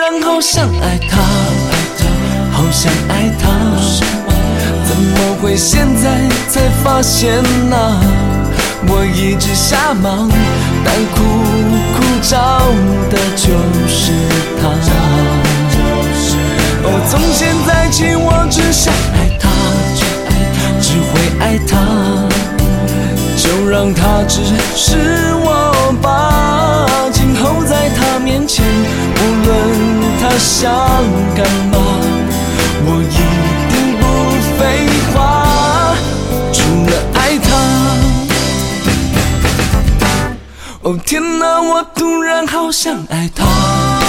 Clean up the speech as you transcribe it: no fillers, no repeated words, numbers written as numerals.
然好想爱他，好想爱他，怎么会现在才发现呢？我一直瞎忙，但苦苦找的就是他。哦，从现在起我只想爱他，只会爱他，就让他只是我吧。今后在他面前，无论他想干嘛，我一定不废话，除了爱他。哦天哪，我突然好想爱他。